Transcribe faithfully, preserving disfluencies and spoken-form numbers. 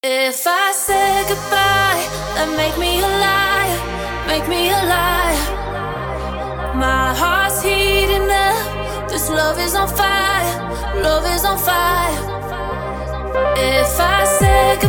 If I say goodbye, then make me a liar, make me a liar. My heart's heating up, this love is on fire, love is on fire. If I say